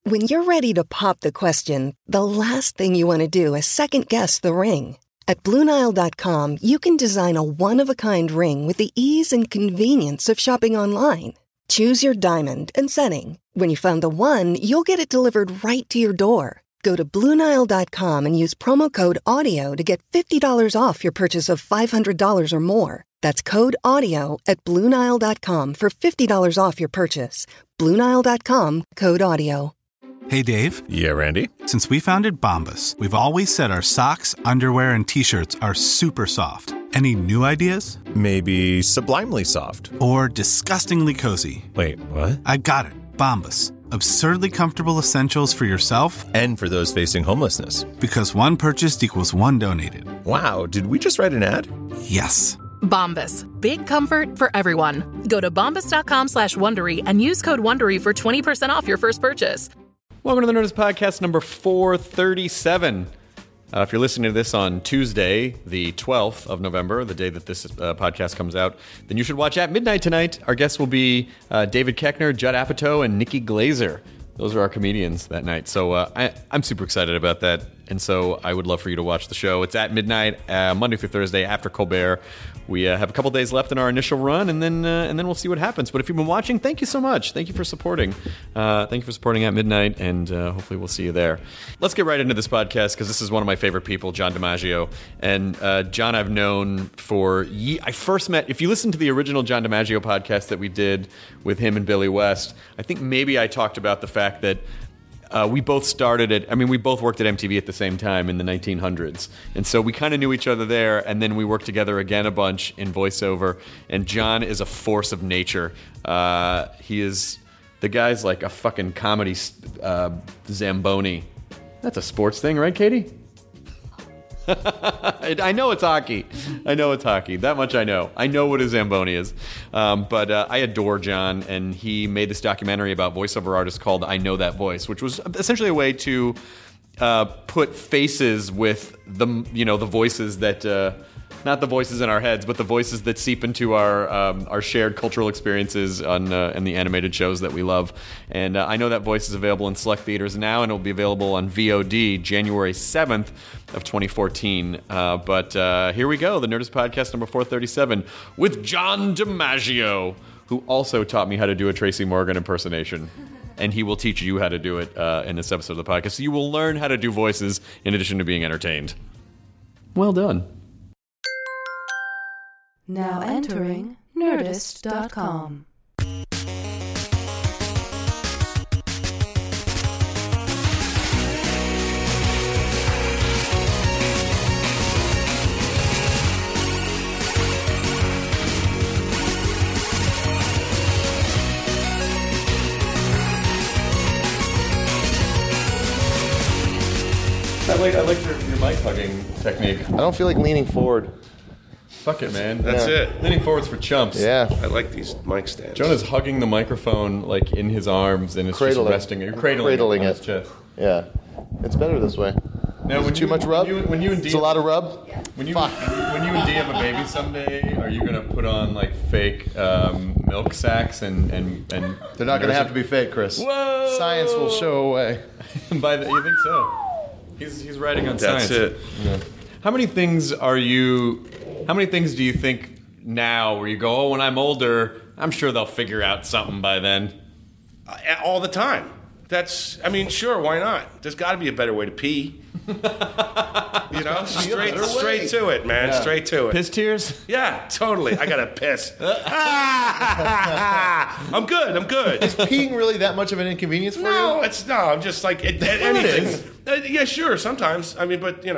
When you're ready to pop the question, the last thing you want to do is second-guess the ring. At BlueNile.com, you can design a one-of-a-kind ring with the ease and convenience of shopping online. Choose your diamond and setting. When you find the one, you'll get it delivered right to your door. Go to BlueNile.com and use promo code AUDIO to get $50 off your purchase of $500 or more. That's code AUDIO at BlueNile.com for $50 off your purchase. BlueNile.com, code AUDIO. Hey, Dave. Yeah, Randy. Since we founded Bombas, we've always said our socks, underwear, and T-shirts are super soft. Any new ideas? Maybe sublimely soft. Or disgustingly cozy. Wait, what? I got it. Bombas. Absurdly comfortable essentials for yourself and for those facing homelessness. Because one purchased equals one donated. Wow, did we just write an ad? Yes. Bombas. Big comfort for everyone. Go to bombas.com/Wondery and use code Wondery for 20% off your first purchase. Welcome to the Nerdist Podcast number 437. If you're listening to this on Tuesday, the 12th of November, the day that this podcast comes out, then you should watch At Midnight tonight. Our guests will be David Koechner, Judd Apatow, and Nikki Glazer. Those are our comedians that night. So I'm super excited about that. And so I would love for you to watch the show. It's at midnight, Monday through Thursday after Colbert. We have a couple days left in our initial run, and then we'll see what happens. But if you've been watching, thank you so much. Thank you for supporting. Thank you for supporting At Midnight, and hopefully we'll see you there. Let's get right into this podcast, because this is one of my favorite people, John DiMaggio. And John I've known for I first met, if you listen to the original John DiMaggio podcast that we did with him and Billy West, I think maybe I talked about the fact that we both we both worked at MTV at the same time in the 1900s. And so we kind of knew each other there, and then we worked together again a bunch in voiceover. And John is a force of nature. The guy's like a fucking comedy Zamboni. That's a sports thing, right, Katie? I know it's hockey. That much I know. I know what a Zamboni is. But I adore John, and he made this documentary about voiceover artists called I Know That Voice, which was essentially a way to put faces with the voices that... not the voices in our heads, but the voices that seep into our shared cultural experiences in the animated shows that we love. And I Know That Voice is available in select theaters now, and it will be available on VOD January 7th of 2014. But here we go, the Nerdist Podcast number 437 with John DiMaggio, who also taught me how to do a Tracy Morgan impersonation. And he will teach you how to do it in this episode of the podcast. So you will learn how to do voices in addition to being entertained. Well done. Now entering Nerdist.com. I like your mic hugging technique. I don't feel like leaning forward. Fuck it, man. That's it. Leaning forward's for chumps. Yeah. I like these mic stands. Jonah's hugging the microphone like in his arms, and it's just resting. You're cradling it on his chest. Yeah. It's better this way. Now, too much rub? When you and Dee, it's a lot of rub? When you and Dee have a baby someday, are you going to put on like fake milk sacks and they're not going to have to be fake, Chris. Whoa! Science will show away. You think so? He's writing on science. That's it. Yeah. How many things do you think now where you go, oh, when I'm older, I'm sure they'll figure out something by then? All the time. Sure, why not? There's got to be a better way to pee. Straight to it, man. Yeah. Straight to it. Piss tears? Yeah, totally. I got to piss. I'm good. Is peeing really that much of an inconvenience for you? I'm just like, anything. Yeah, sure, sometimes. Why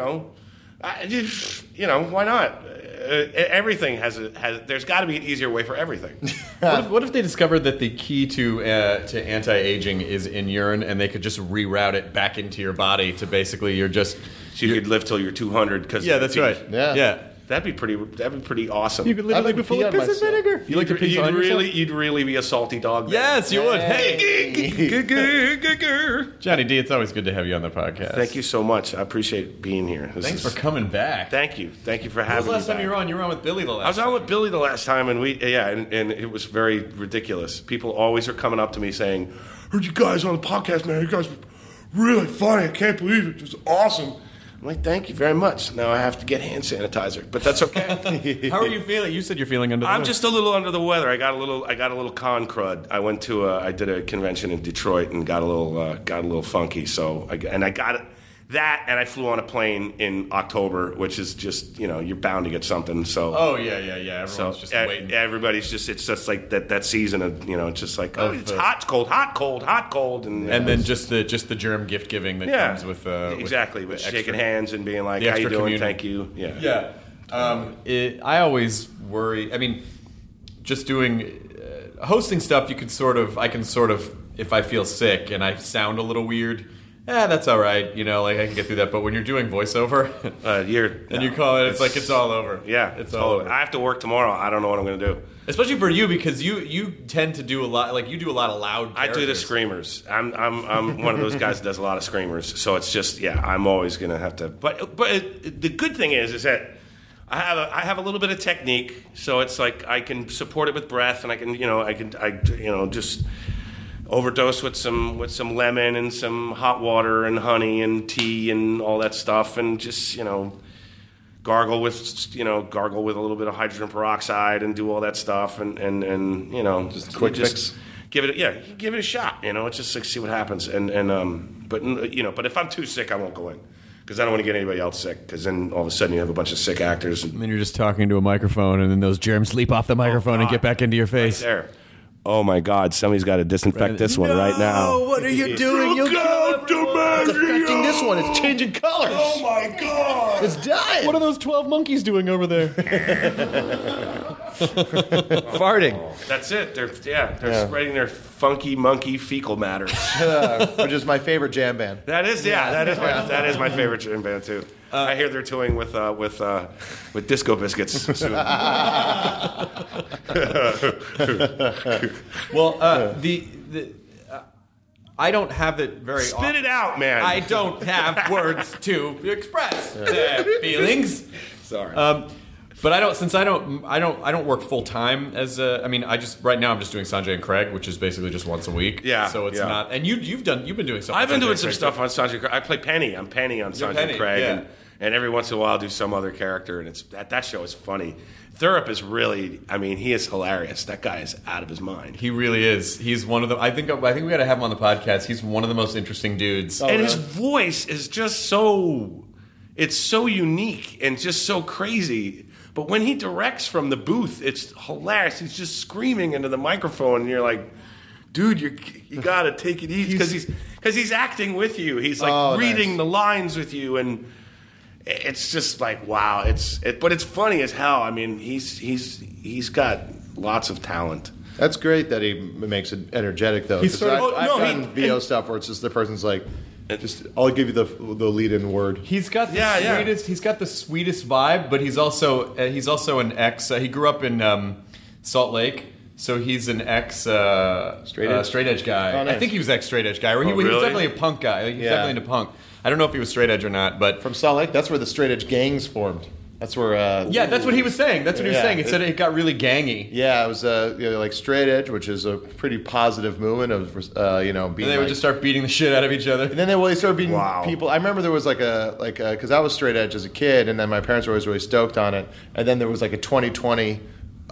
not? Everything has there's got to be an easier way for everything. What if they discovered that the key to anti-aging is in urine, and they could just reroute it back into your body to basically you could live till you're 200 because that's right. Yeah. That'd be pretty awesome. You could literally be full of piss and vinegar. You'd really be a salty dog. Then. Yes, you would. Hey, Johnny D, it's always good to have you on the podcast. Thank you so much. I appreciate being here. Thanks for coming back. Thank you for having me. When was the last time you were on? You were on with Billy the last time. I was on with Billy the last time, and and it was very ridiculous. People always are coming up to me saying, heard you guys on the podcast, man. You guys were really funny. I can't believe it. It was awesome. I'm like, thank you very much. Now I have to get hand sanitizer, but that's okay. How are you feeling? You said you're feeling under the I'm weather. just a little under the weather. I got a little con crud. I did a convention in Detroit and got a little funky. So I got it. That, and I flew on a plane in October, which is just, you're bound to get something. So Oh, yeah. Everyone's just waiting. Everybody's just, it's just like that season of, it's just like, it's hot, cold, hot, cold, hot, cold. And then just the germ gift giving that comes with exactly, with shaking hands and being like, the how you extra doing, community. thank you. Yeah. I always worry. I mean, just doing hosting stuff, I can sort of, if I feel sick and I sound a little weird, that's all right. I can get through that. But when you're doing voiceover, you call it, it's like it's all over. Yeah, it's all over. I have to work tomorrow. I don't know what I'm going to do. Especially for you, because you tend to do a lot. Like you do a lot of loud characters. I do the screamers. I'm one of those guys that does a lot of screamers. So it's just I'm always going to have to. But the good thing is that I have a little bit of technique. So it's like I can support it with breath, and I can just overdose with some lemon and some hot water and honey and tea and all that stuff, and just gargle with a little bit of hydrogen peroxide and do all that stuff, and just quick fix. Give it a shot. It's just like see what happens. But if I'm too sick, I won't go in because I don't want to get anybody else sick. Because then all of a sudden you have a bunch of sick actors, and then you're just talking to a microphone, and then those germs leap off the microphone and get back into your face. Right there. Oh my God! Somebody's got to disinfect this one right now. What are you doing? It's affecting this one. It's changing colors. Oh my God! It's dying. What are those 12 monkeys doing over there? Farting. That's it. They're spreading their funky monkey fecal matter. Which is my favorite jam band. That is my favorite jam band too. I hear they're touring with Disco Biscuits soon. Well, I don't have it very often. Spit it out, man. I don't have words to express feelings. Sorry. But I don't work full time as right now I'm just doing Sanjay and Craig, which is basically just once a week. Yeah. So it's not. And you've been doing stuff. I've been doing some stuff on Sanjay and Craig. I play Penny. I'm Penny on Sanjay and Craig. Yeah. And every once in a while I'll do some other character, and it's that show is funny. Thurup is really, he is hilarious. That guy is out of his mind. He really is. He's one of the. I think we got to have him on the podcast. He's one of the most interesting dudes. And his voice is just so unique and just so crazy. But when he directs from the booth, it's hilarious. He's just screaming into the microphone, and you're like, dude, you got to take it easy because he's acting with you. He's like reading the lines with you, and it's just like wow. But it's funny as hell. He's got lots of talent. That's great that he makes it energetic though. I've done VO stuff where it's just the person's like, just I'll give you the lead-in word. He's got the sweetest. He's got the sweetest vibe, but he's also an ex. He grew up in Salt Lake, so he's an ex straight edge guy. Oh, nice. I think he was ex straight edge guy. He was definitely a punk guy. He's definitely into punk. I don't know if he was straight edge or not, but from Salt Lake, that's where the straight edge gangs formed. That's where. That's what he was saying. That's what he was saying. He said it got really gangy. Yeah, it was like straight edge, which is a pretty positive movement of being. And they would just start beating the shit out of each other. And then they started beating people. I remember there was because I was straight edge as a kid, and then my parents were always really stoked on it. And then there was like a 2020.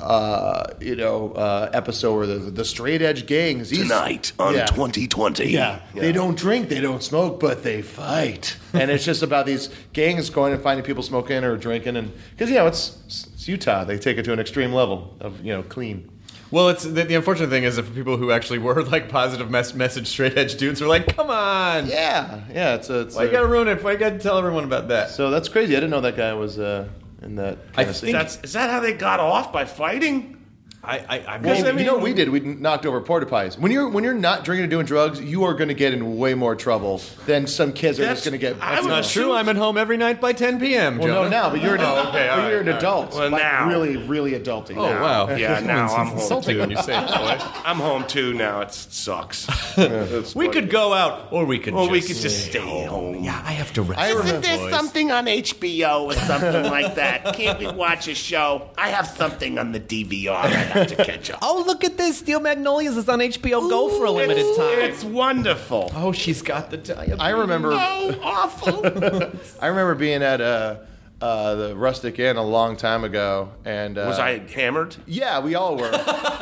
Episode where the straight edge gangs tonight on 2020. Yeah, they don't drink, they don't smoke, but they fight, and it's just about these gangs going and finding people smoking or drinking, and because it's Utah, they take it to an extreme level of clean. Well, it's the unfortunate thing is that for people who actually were like positive message straight edge dudes are like, come on, yeah, it's why you gotta ruin it? Why you gotta tell everyone about that? So that's crazy. I didn't know that guy was. In that kind of scene. Is that how they got off by fighting? We did. We knocked over porta pies. When you're not drinking or doing drugs, you are going to get in way more trouble than some kids are just going to get. That's not true. I'm at home every night by 10 p.m. Well, Jonah. no, now, but you're an adult. Well, now really, really adulty. Oh now. wow. Yeah, now I'm home insulting too. when you say it, boy. I'm home too now. It sucks. We could go out, or we could. just stay home. Yeah, I have to rest. Isn't there something on HBO or something like that? Can't we watch a show? I have something on the DVR I have to catch up. Oh, look at this. Steel Magnolias is on HBO Go for a limited time. It's wonderful. Oh, she's got the diabetes. I remember. Oh, awful. I remember being at the Rustic Inn a long time ago, and Was I hammered? Yeah, we all were.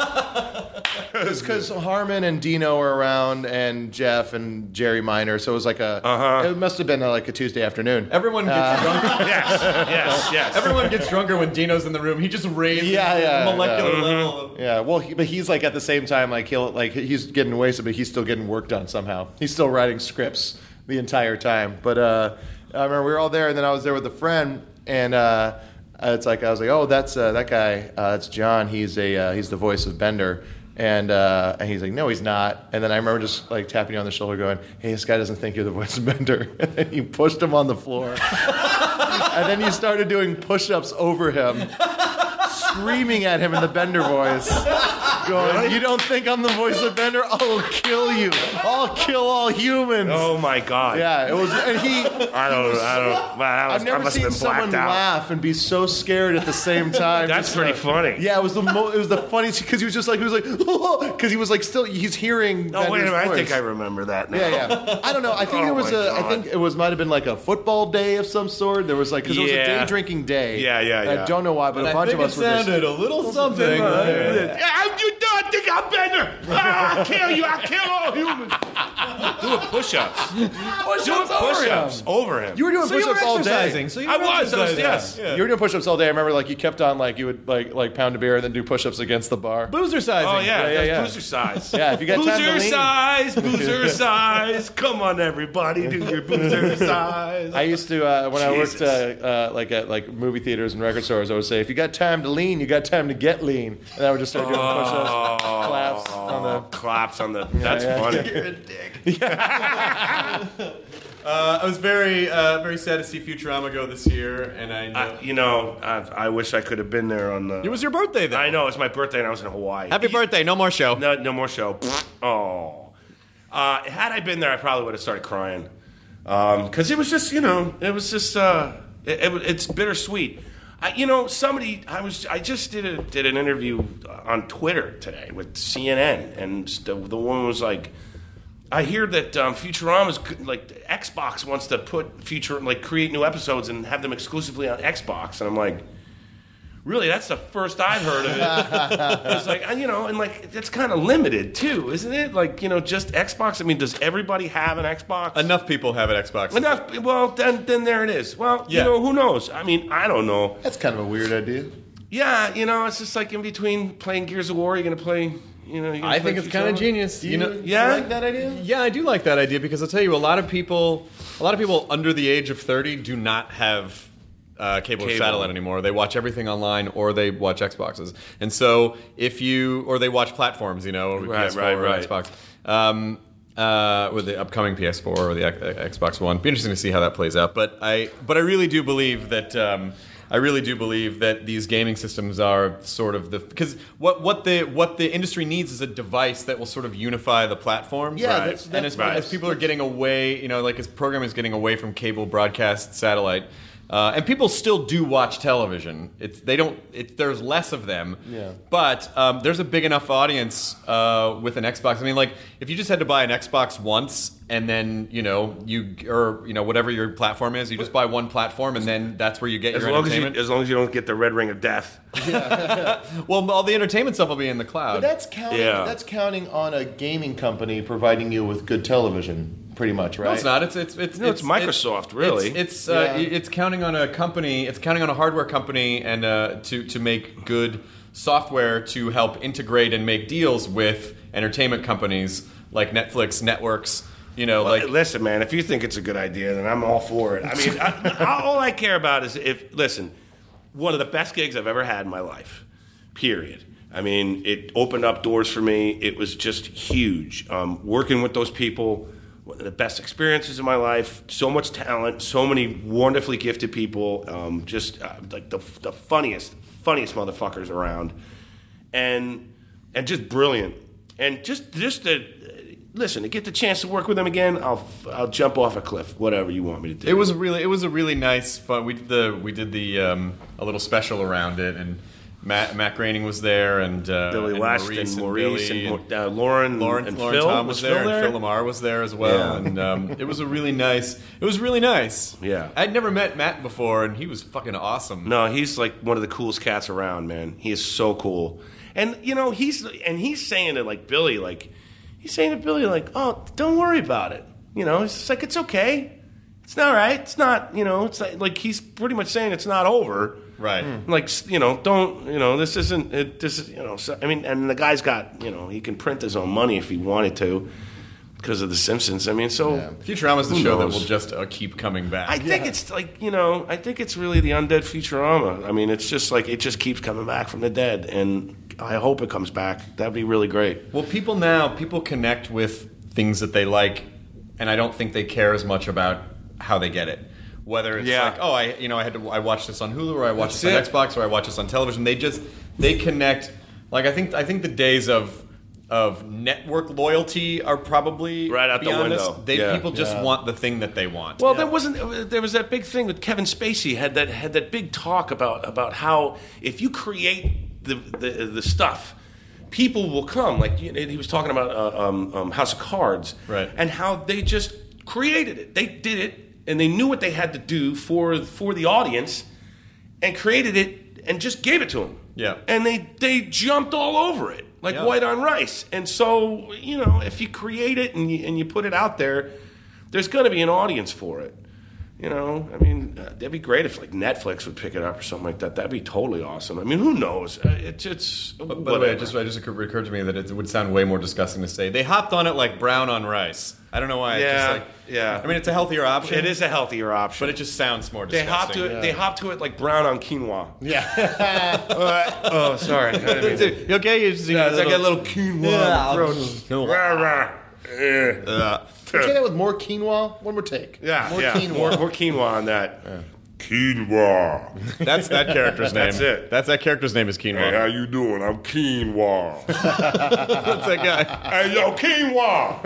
Because Harmon and Dino were around, and Jeff and Jerry Minor, so it was like it must have been like a Tuesday afternoon. Everyone gets drunker. Yes. Everyone gets drunker when Dino's in the room. He just raises Yeah, the molecular level. Yeah, well, but he's like at the same time, like he's getting wasted, but he's still getting work done somehow. He's still writing scripts the entire time. But I remember we were all there, and then I was there with a friend, and it's like I was like, oh, that's that guy. It's John. He's the voice of Bender. And he's like, no, he's not. And then I remember just like tapping you on the shoulder, going, hey, this guy doesn't think you're the voice of Bender. And then you pushed him on the floor, and then you started doing push-ups over him, screaming at him in the Bender voice, going, you don't think I'm the voice of Bender? I'll kill you. I'll kill all humans. Oh my God. Yeah, it was, and he. I don't. I've never seen someone laugh and be so scared at the same time. That's pretty funny. Yeah, it was the funniest because he was like because he was like still he's hearing. No, wait a Bender's minute. I voice. think I remember that now. Yeah. I don't know. I think there was I think it might have been like a football day of some sort. There was like because it was a day drinking day. Yeah. I don't know why, but a bunch of us were just. A little something. You don't think I'm Bender? I'll kill you. I'll kill all humans. Doing push-ups. Push-ups over him. You were doing push-ups all day. I was, yes. You were doing push-ups all day. I remember like you kept on like you would like pound a beer and then do push-ups against the bar. Boozer sizing. Oh, yeah. Yeah. Boozer size. Yeah, if you got time to lean. Boozer size. Come on, everybody. Do your boozer size. I used to when I worked like at like movie theaters and record stores. I would say, if you got time to lean, you got time to get lean, and I would just start doing push-ups, claps on the. That's funny. You're a dick. I was very sad to see Futurama go this year, and I wish I could have been there on the. It was your birthday, though. I know, it's my birthday, and I was in Hawaii. Happy birthday! No more show. No more show. Oh, had I been there, I probably would have started crying because it was just, it's bittersweet. I just did an interview on Twitter today with CNN, and the woman was like, I hear that Futurama's like Xbox wants to create new episodes and have them exclusively on Xbox, and I'm like, really? That's the first I've heard of it. It's like, and like it's kind of limited too, isn't it? Like, just Xbox. I mean, does everybody have an Xbox? Enough people have an Xbox. Enough. Well, then there it is. Well, yeah. Who knows? I mean, I don't know. That's kind of a weird idea. Yeah, it's just like in between playing Gears of War, you're gonna play. I think it's kind of genius. Do you like that idea? Yeah, I do like that idea because I'll tell you, a lot of people under the age of 30 do not have cable or satellite anymore. They watch everything online, or they watch Xboxes. And so or they watch platforms, PS4 or Xbox. With the upcoming PS4 or the Xbox One. Be interesting to see how that plays out. But I really do believe that. I really do believe that these gaming systems are sort of because what the industry needs is a device that will sort of unify the platforms. Yeah, right. that's as people are getting away, as programming is getting away from cable, broadcast, satellite. And people still do watch television. There's less of them. Yeah. But there's a big enough audience with an Xbox. I mean, like if you just had to buy an Xbox once, and then whatever your platform is, you just buy one platform, and then that's where you get your entertainment. As long as you don't get the red ring of death. Yeah. Well, all the entertainment stuff will be in the cloud. But that's counting. Yeah. That's counting on a gaming company providing you with good television. Pretty much, right? No, it's not. It's Microsoft, really. It's counting on a company. It's counting on a hardware company and to make good software to help integrate and make deals with entertainment companies like Netflix, networks. Listen, man. If you think it's a good idea, then I'm all for it. I mean, all I care about is one of the best gigs I've ever had in my life. Period. I mean, it opened up doors for me. It was just huge. Working with those people. One of the best experiences of my life. So much talent, so many wonderfully gifted people. Like the funniest motherfuckers around, and just brilliant. And just to listen, to get the chance to work with them again, I'll jump off a cliff. Whatever you want me to do. It was a really nice fun. We did a little special around it, and Matt Groening was there, and Billy and West Maurice and Maurice Billy and Lauren Phil Tom was there, Phil and Phil Lamar was there as well, and it was really nice. Yeah. I'd never met Matt before, and he was fucking awesome. No, he's like one of the coolest cats around, man. He is so cool. And he's saying it like Billy, oh, don't worry about it. He's just like, it's okay. It's not right. It's not, it's like he's pretty much saying it's not over. Right. Like, don't, this isn't, this is, so, I mean, and the guy's got, he can print his own money if he wanted to because of The Simpsons. I mean, so. Yeah. Futurama's the show that will just keep coming back. I think it's like, I think it's really the undead Futurama. I mean, it's just like, it just keeps coming back from the dead. And I hope it comes back. That'd be really great. Well, people connect with things that they like, and I don't think they care as much about how they get it. Whether it's like, oh, I watched this on Hulu, or I watched this on Xbox, or I watched this on television. They connect. Like I think the days of network loyalty are probably right out the window. People just want the thing that they want. Well, there was that big thing with Kevin Spacey had that big talk about how if you create the stuff, people will come. Like he was talking about House of Cards, right? And how they just created it. They did it. And they knew what they had to do for the audience, and created it, and just gave it to them. Yeah. And they jumped all over it like white on rice. And so if you create it and you put it out there, there's going to be an audience for it. I mean, that'd be great if like Netflix would pick it up or something like that. That'd be totally awesome. I mean, who knows? It's. By the way, it just occurred to me that it would sound way more disgusting to say they hopped on it like brown on rice. I don't know why. Yeah. I mean, it's a healthier option. It is a healthier option, but it just sounds more disgusting. They hop to it like brown on quinoa. Yeah. Oh, sorry. You okay? It's like a little quinoa. Can you say that with more quinoa? One more take. Yeah, more quinoa. More quinoa on that. Yeah. Quinoa. That's that character's name. That's it. That character's name is Quinoa. Hey, how you doing? I'm Quinoa. What's that guy? Hey, yo, Quinoa.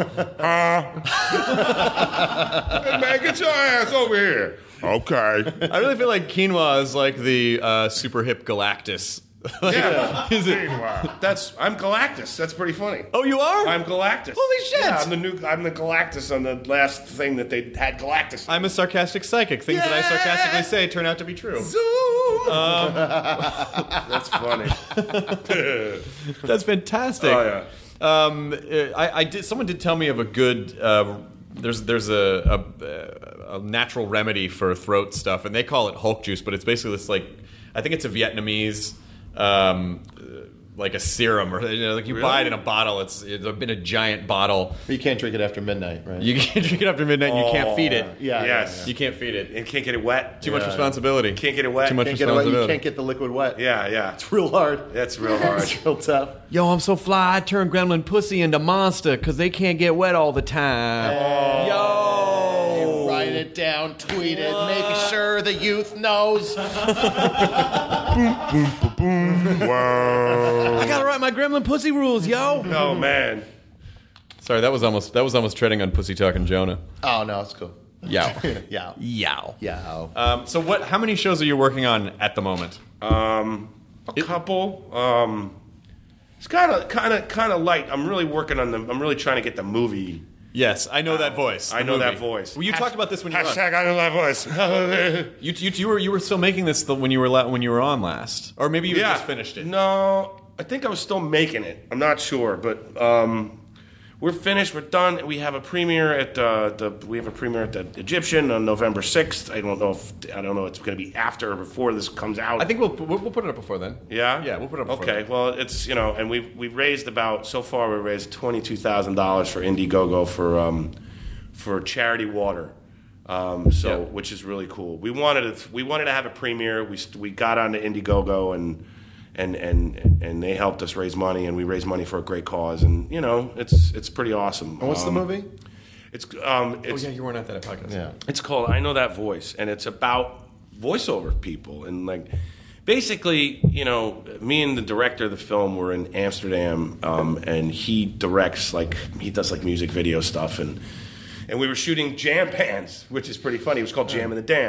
Hey, man, get your ass over here. Okay. I really feel like Quinoa is like the super hip Galactus. Yeah, I'm Galactus. That's pretty funny. Oh, you are? I'm Galactus. Holy shit! Yeah, I'm the Galactus on the last thing that they had Galactus. I'm a sarcastic psychic. Things that I sarcastically say turn out to be true. Zoom. That's funny. That's fantastic. Oh yeah. Someone did tell me of a good. There's a natural remedy for throat stuff, and they call it Hulk juice, but it's basically this like I think it's a Vietnamese. Like a serum, or like you buy it in a bottle. It's in a giant bottle. But you can't drink it after midnight, right? You can't drink it after midnight. You can't feed it. Yeah, yes, you can't feed it. And can't get it wet. Too much responsibility. Can't get it wet. Too much You responsibility. can't get the liquid wet. Yeah. It's real hard. That's real hard. It's real tough. Yo, I'm so fly. I turn gremlin pussy into monster because they can't get wet all the time. Yo, write it down, tweet it, make sure the youth knows. Wow. I gotta write my gremlin pussy rules, yo. Oh man. Sorry, that was almost treading on Pussy Talking Jonah. Oh no, it's cool. Yow. Yow. Yow. Yow. So how many shows are you working on at the moment? A couple. It's kind of light. I'm really working on I'm really trying to get the movie. Yes, I know that voice. I know that voice. Well, you talked about this when you were on. Hashtag I know that voice. You were still making this when you were on last, or maybe you just finished it. No, I think I was still making it. I'm not sure, but we're finished. We're done. We have a premiere at the Egyptian on November 6th. I don't know if it's going to be after or before this comes out. I think we'll put it up before then. Yeah? Yeah, we'll put it up before then. Okay, well, it's, and we've raised so far we've raised $22,000 for Indiegogo for charity water. Which is really cool. We wanted to have a premiere. We got onto Indiegogo and they helped us raise money, and we raised money for a great cause, and it's pretty awesome. And what's the movie? It's you weren't at that podcast. Yeah, it's called I Know That Voice, and it's about voiceover people, and like basically, me and the director of the film were in Amsterdam, and he does music video stuff, and we were shooting jam bands, which is pretty funny. It was called Jam in the Dam.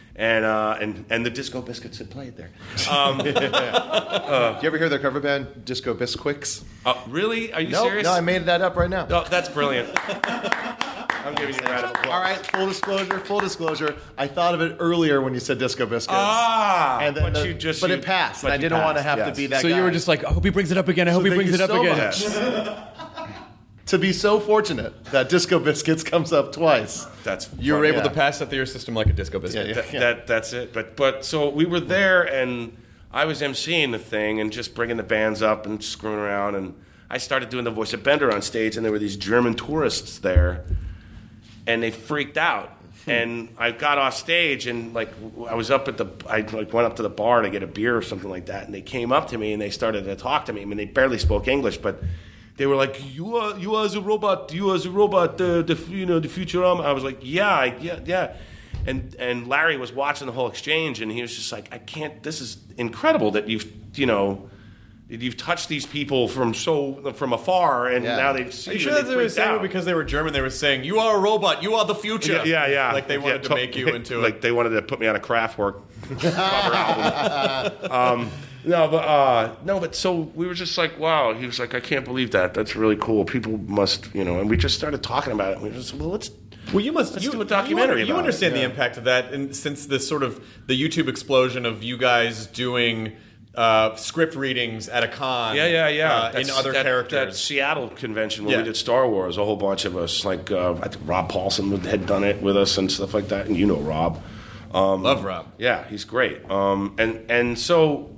And the Disco Biscuits had played there. Do you ever hear their cover band, Disco Bisquicks? Really? Are you Nope, serious? No, I made that up right now. Oh, that's brilliant. I'm giving you a round of applause. All right, full disclosure. I thought of it earlier when you said Disco Biscuits. And then but it passed, and I didn't want to have to be that guy. So you were just like, I hope he brings it up again. I hope he brings it up again. Much. To be so fortunate that Disco Biscuits comes up twice. That's You were able to pass that through your system like a Disco Biscuit. That's it. But so we were there, and I was emceeing the thing and just bringing the bands up and screwing around, and I started doing the voice of Bender on stage, and there were these German tourists there, and they freaked out. And I got off stage, and I was up at I went up to the bar to get a beer or something like that, and they came up to me and they started to talk to me. I mean, they barely spoke English, but they were like, "You are the robot. You are the robot. The Futurama." I was like, "Yeah." And Larry was watching the whole exchange, and he was just like, "I can't. This is incredible that you've touched these people from afar, and now they see." Are you sure that they were saying it because they were German? They were saying, "You are a robot. You are the future." Yeah. Like they wanted to make you into like they wanted to put me on a Kraftwerk cover album. No, but so we were just like, wow. He was like, I can't believe that. That's really cool. People must, and we just started talking about it. We were just, let's do a documentary. You understand the impact of that, and since the sort of the YouTube explosion of you guys doing script readings at a con, in other characters. That Seattle convention where we did Star Wars, a whole bunch of us, I think Rob Paulson had done it with us and stuff like that, and Rob. Love Rob. Yeah, he's great. And so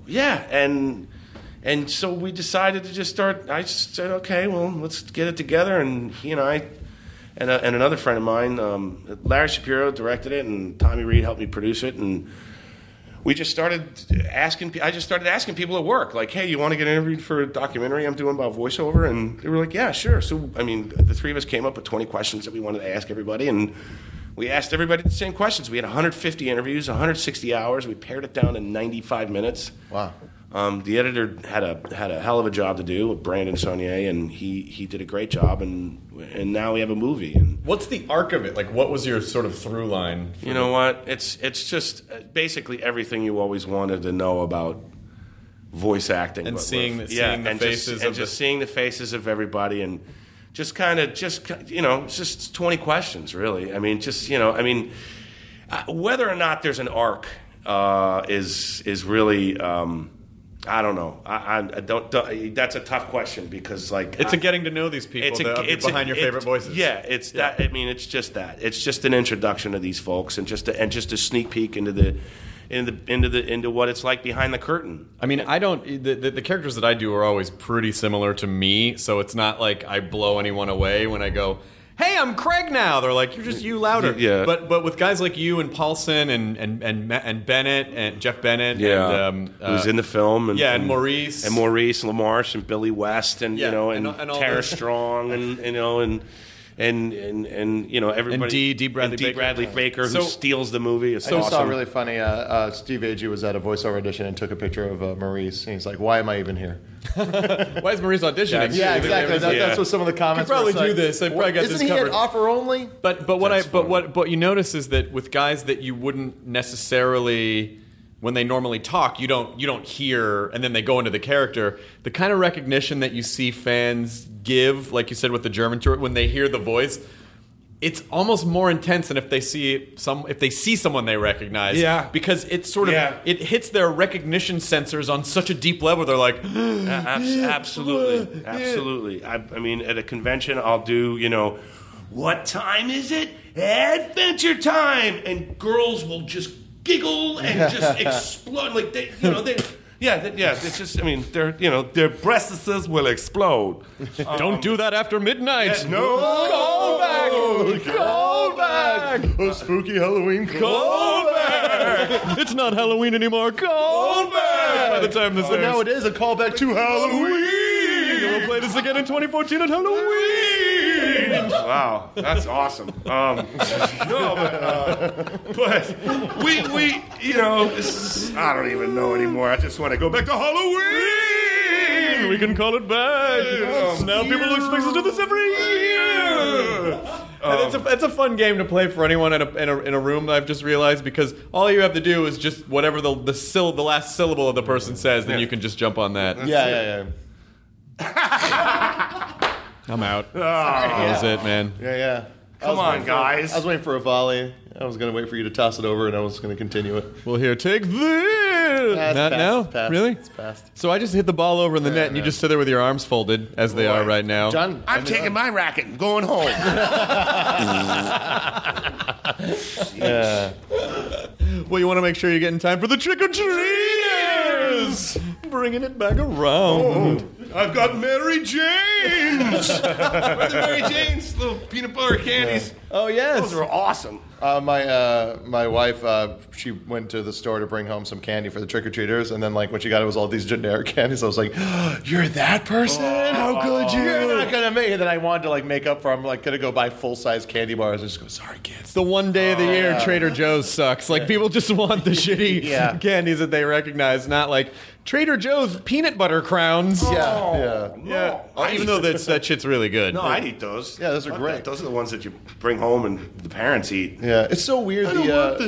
we decided to just start. I just said, okay, well, let's get it together. And he and I, and another friend of mine, Larry Shapiro, directed it, and Tommy Reed helped me produce it. And we just started asking. I just started asking people at work, like, hey, you want to get interviewed for a documentary I'm doing about voiceover? And they were like, yeah, sure. So I mean, the three of us came up with 20 questions that we wanted to ask everybody, and we asked everybody the same questions. We had 150 interviews, 160 hours. We pared it down to 95 minutes. Wow. The editor had a hell of a job to do with Brandon Saunier, and he did a great job. And now we have a movie. And what's the arc of it? Like, what was your sort of through line? You know what? It's just basically everything you always wanted to know about voice acting, and seeing the faces seeing the faces of everybody, and just it's just 20 questions, really. I mean, whether or not there's an arc is really, I don't know. I don't. That's a tough question because, it's a getting to know these people. It's behind your favorite voices. Yeah, it's that. I mean, it's just that. It's just an introduction to these folks, and just a sneak peek into what it's like behind the curtain. I mean, the characters that I do are always pretty similar to me, so it's not like I blow anyone away when I go, hey, I'm Craig now. They're like, you're just you louder. Yeah. But with guys like you and Paulson and Bennett and Jeff Bennett, who's in the film, and Maurice LaMarche and Billy West and Tara Strong and everybody, D. Bradley Baker, who steals the movie. It's I awesome. saw really funny. Steve Agee was at a voiceover audition and took a picture of Maurice, and he's like, "Why am I even here? Why is Maurice auditioning?" Yeah, exactly. That's what some of the comments. Could probably were. Do this. I probably got this covered. Isn't he at offer only? But what you notice is that with guys that you wouldn't necessarily, when they normally talk, you don't hear, and then they go into the character. The kind of recognition that you see fans give, like you said with the German tour, when they hear the voice, it's almost more intense than if they see someone they recognize. Yeah, because it's sort of it hits their recognition sensors on such a deep level. They're like, absolutely. I mean, at a convention, I'll do what time is it? Adventure time, and girls will just giggle and just explode like they. It's just. I mean, their breasts will explode. Don't do that after midnight. No. Call back. Oh, spooky Halloween. Call back. It's not Halloween anymore. Call back. By the time this airs. Now it is a callback to Halloween. We'll play this again in 2014 at Halloween. Wow, that's awesome. But we I don't even know anymore. I just want to go back to Halloween. We can call it back. Now people expect us to do this every year. It's a fun game to play for anyone in a room. I've just realized, because all you have to do is just whatever the last syllable of the person says, then you can just jump on that. Yeah. I'm out. That was it, man. Yeah. Come on, guys. I was waiting for a volley. I was going to wait for you to toss it over, and I was going to continue it. Well, here, take this. Not now? It's past. Really? It's past. So I just hit the ball over in the net, and you just sit there with your arms folded, as they are right now. Done. I'm taking my racket and going home. Yeah. Well, you want to make sure you get in time for the trick-or-treaters! Bringing it back around. I've got Mary Jane's. The Mary Jane's little peanut butter candies. Oh, yes. Those are awesome. My wife, she went to the store to bring home some candy for the trick-or-treaters, and then like when she got it was all these generic candies. I was like, "You're that person? How could you? You're not gonna make it." And then I wanted to like make up for. I'm like gonna go buy full-size candy bars and just go, "Sorry, kids." The one day of the year Trader Joe's sucks. Like, people just want the shitty candies that they recognize, not like Trader Joe's peanut butter crowns. Yeah. Even though that shit's really good. No, I'd eat those. Yeah, those are great. Those are the ones that you bring home and the parents eat. Yeah, it's so weird. I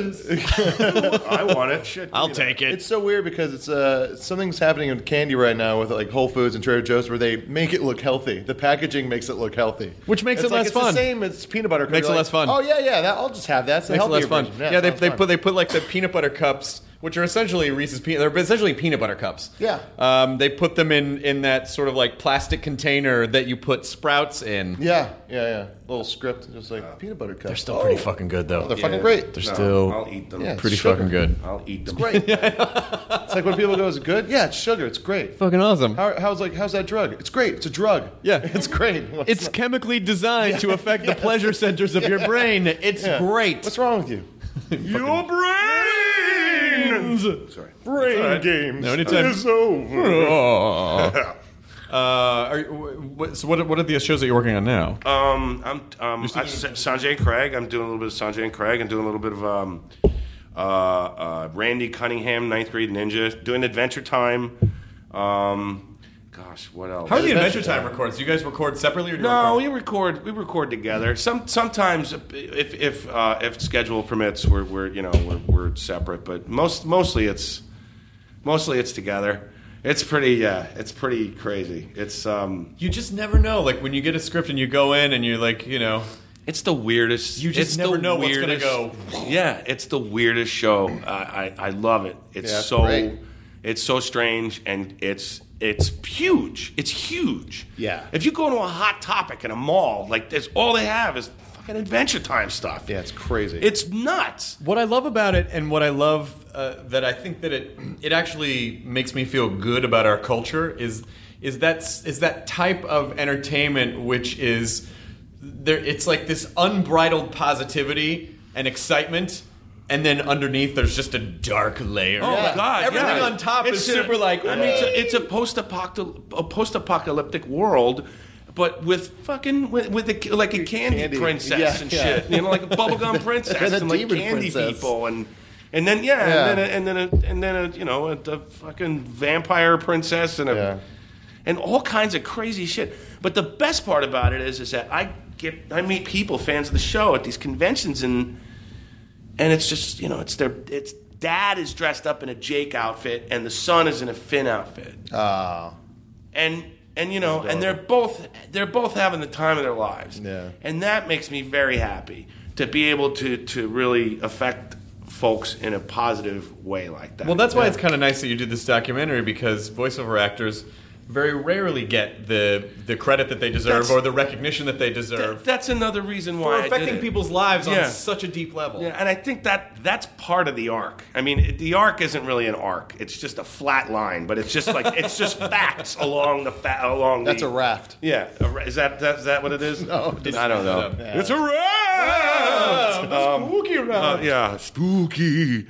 want it. Shit, I'll take it. It's so weird because it's something's happening in candy right now with like Whole Foods and Trader Joe's where they make it look healthy. The packaging makes it look healthy, Which makes it's it less it's fun. The same as peanut butter. Makes it less fun. Oh yeah. I'll just have that. It's Makes it less fun. version. Yeah, they fun. put like the peanut butter cups, which are essentially Reese's peanut. They're essentially peanut butter cups. Yeah. They put them in that sort of like plastic container that you put Sprouts in. Yeah. Little script, just like peanut butter cups. They're still pretty fucking good though. They're fucking great. They're still I'll eat them. Yeah, pretty sugar. fucking good. I'll eat them. Great. It's like when people go, "Is it good?" Yeah, it's sugar. It's great. Fucking awesome. How's that drug? It's great. It's a drug. Yeah. It's great. It's chemically designed to affect the pleasure centers of your brain. It's great. What's wrong with you? Your brains. Sorry. Brain games. No, anytime. It's over. So what are the shows that you're working on now? I'm Sanjay and Craig. I'm doing a little bit of Sanjay and Craig. I'm doing a little bit of Randy Cunningham, 9th Grade Ninja. Doing Adventure Time. Gosh, what else? How are the Adventure Time records? Do you guys record separately, or do you No, we record together. Sometimes if schedule permits, we're separate. But mostly it's together. It's pretty crazy. It's You just never know. Like when you get a script and you go in and you're like, it's the weirdest. You just never know what's gonna go. Yeah, it's the weirdest show. I love it. It's great. It's so strange and it's huge. It's huge. Yeah. If you go to a Hot Topic in a mall, like that's all they have is fucking Adventure Time stuff. Yeah, it's crazy. It's nuts. What I love about it, and what I love that I think that it actually makes me feel good about our culture is that type of entertainment which is there. It's like this unbridled positivity and excitement. And then underneath, there's just a dark layer. Oh my God! Everything on top is super like. I mean, it's a post-apocalyptic world, but with a candy princess and shit. Like a bubblegum princess and like candy princess. People and then a fucking vampire princess and and all kinds of crazy shit. But the best part about it is that I meet people, fans of the show, at these conventions and it's just, it's dad is dressed up in a Jake outfit and the son is in a Finn outfit. Oh. And they're both having the time of their lives. Yeah. And that makes me very happy to be able to really affect folks in a positive way like that. Well, that's why it's kind of nice that you did this documentary, because voiceover actors very rarely get the credit that they deserve or the recognition that they deserve. That's another reason why for affecting I did it. people's lives on such a deep level. Yeah, and I think that's part of the arc. I mean, the arc isn't really an arc; it's just a flat line. But it's just like it's just facts along the That's a raft. Yeah, is that what it is? No, I don't know. Yeah. It's a raft. Spooky raft. Yeah, spooky.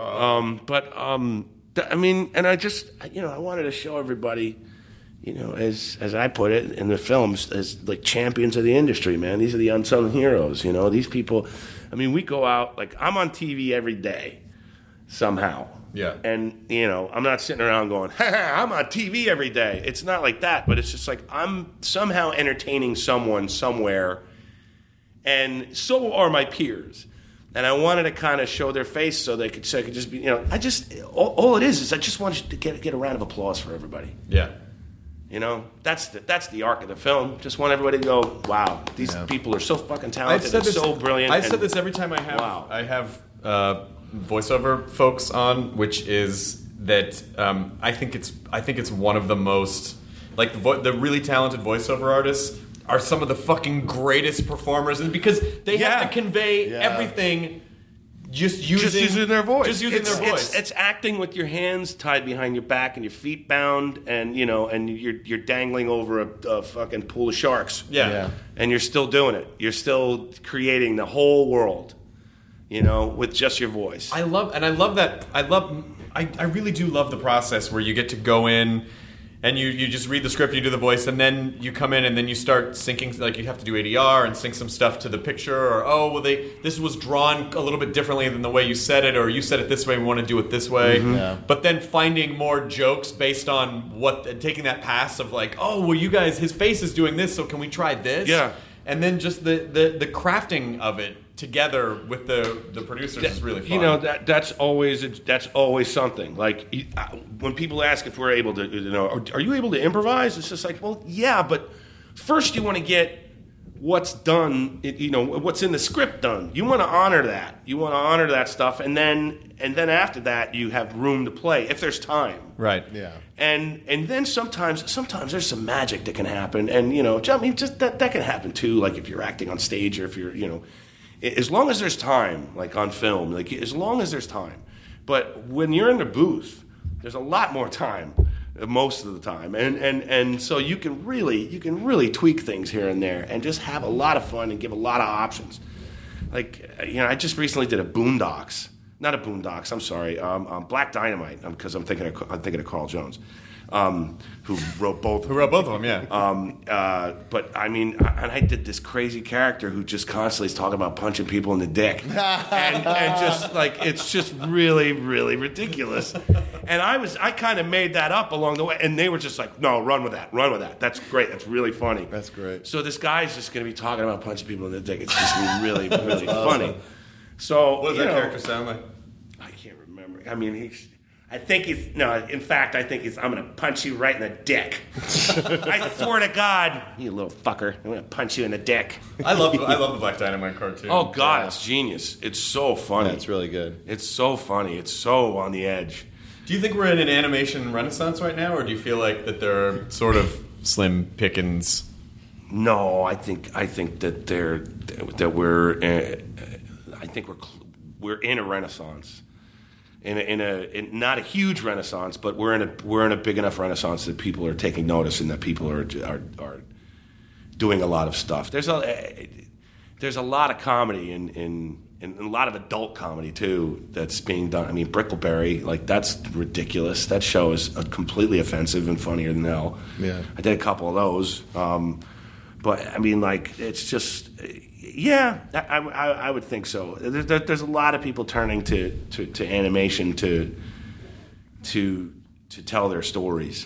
I mean, and I just I wanted to show everybody. As I put it in the films, as like champions of the industry, man. These are the unsung heroes. These people. I mean, we go out, like I'm on TV every day, somehow. Yeah. And I'm not sitting around going, "Ha ha, I'm on TV every day." It's not like that, but it's just like I'm somehow entertaining someone somewhere, and so are my peers. And I wanted to kind of show their face so I could just be, all it is I just want you to get a round of applause for everybody. Yeah. That's the arc of the film. Just want everybody to go, wow, these people are so fucking talented and so brilliant. I've said this every time I have voiceover folks on, which is that I think it's one of the most, like, the really talented voiceover artists are some of the fucking greatest performers, and because they have to convey everything just using their voice. Just using their voice. It's acting with your hands tied behind your back and your feet bound, and and you're dangling over a fucking pool of sharks. Yeah. And you're still doing it. You're still creating the whole world, with just your voice. I really do love the process where you get to go in and you just read the script, you do the voice, and then you come in and then you start syncing, like you have to do ADR and sync some stuff to the picture, or this was drawn a little bit differently than the way you said it, or you said it this way, we want to do it this way. Mm-hmm. Yeah. But then finding more jokes based on taking that pass of like, oh, well, you guys, his face is doing this, so can we try this? Yeah. And then just the crafting of it together with the producers is really fun. That's always something. Like when people ask if we're able to, are you able to improvise? It's just like, well, yeah, but first you want to get what's done, what's in the script done. You want to honor that. You want to honor that stuff, and then after that you have room to play if there's time. Right. Yeah. And then sometimes there's some magic that can happen, and just that can happen too. Like if you're acting on stage, or if you're as long as there's time, like on film, like as long as there's time. But when you're in the booth, there's a lot more time most of the time, and so you can really tweak things here and there, and just have a lot of fun and give a lot of options. Like I just recently did not a Boondocks. I'm sorry, Black Dynamite, because I'm thinking of Carl Jones. Who wrote both of them, yeah. But I mean, and I did this crazy character who just constantly is talking about punching people in the dick, and just like it's just really, really ridiculous. And I kind of made that up along the way, and they were just like, no, run with that. That's great. That's really funny. That's great. So this guy's just going to be talking about punching people in the dick. It's just gonna be really, really funny. So what does that character sound like? I can't remember. I mean, I'm going to punch you right in the dick. I swear to God, you little fucker, I'm going to punch you in the dick. I love the Black Dynamite cartoon. Oh, God, It's genius. It's so funny. Yeah, it's really good. It's so funny. It's so on the edge. Do you think we're in an animation renaissance right now, or do you feel like that there are sort of slim pickings? No, I think that we're in a renaissance. In not a huge renaissance, but we're in a big enough renaissance that people are taking notice and that people are doing a lot of stuff. There's a lot of comedy and a lot of adult comedy too that's being done. I mean, Brickleberry, like that's ridiculous. That show is completely offensive and funnier than hell. Yeah, I did a couple of those, but I mean, like it's just. Yeah, I would think so. There's a lot of people turning to animation to tell their stories,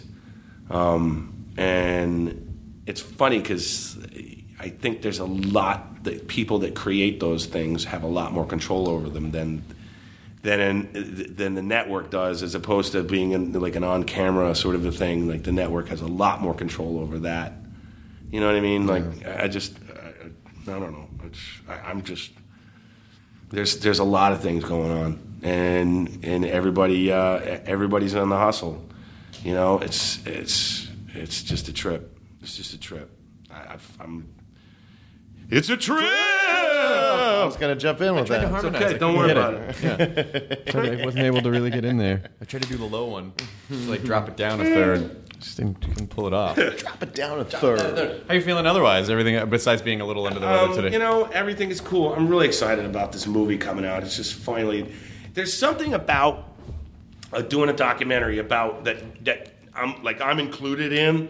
and it's funny because I think there's a lot that people that create those things have a lot more control over them than the network does, as opposed to being in like an on-camera sort of a thing. Like the network has a lot more control over that. You know what I mean? Like I don't know. There's a lot of things going on, and everybody's on the hustle. It's just a trip. It's just a trip. It's a trip. I was gonna jump in with that. It's okay. Don't worry about it. Yeah. I wasn't able to really get in there. I tried to do the low one, just like drop it down a third. Just didn't pull it off. Drop it down a third. How are you feeling otherwise? Everything besides being a little under the weather today. Everything is cool. I'm really excited about this movie coming out. It's just finally. There's something about doing a documentary about that I'm included in,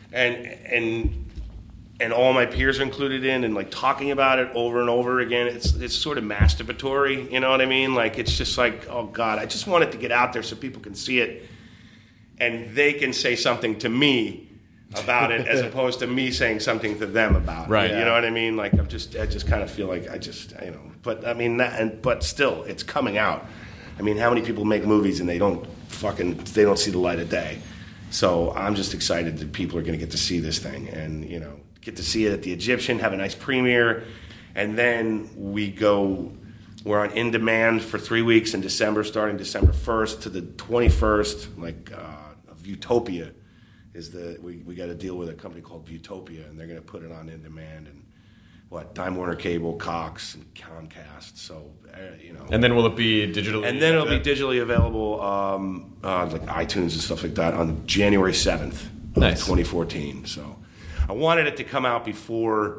and all my peers are included in, and like talking about it over and over again. It's sort of masturbatory. You know what I mean? Like it's just like, oh God, I just want it to get out there so people can see it. And they can say something to me about it as opposed to me saying something to them about Right. it. You know what I mean? Like I just kind of feel like but I mean, but still, it's coming out. I mean, how many people make movies and they don't see the light of day? So I'm just excited that people are going to get to see this thing and, get to see it at the Egyptian, have a nice premiere, and then we're on In Demand for 3 weeks in December, starting December 1st to the 21st, of Utopia. We got to deal with a company called Utopia, and they're going to put it on In Demand, and Time Warner Cable, Cox, and Comcast. So And then will it be digitally? And then it'll be digitally available, like iTunes and stuff like that, on January 7th of 2014. So I wanted it to come out before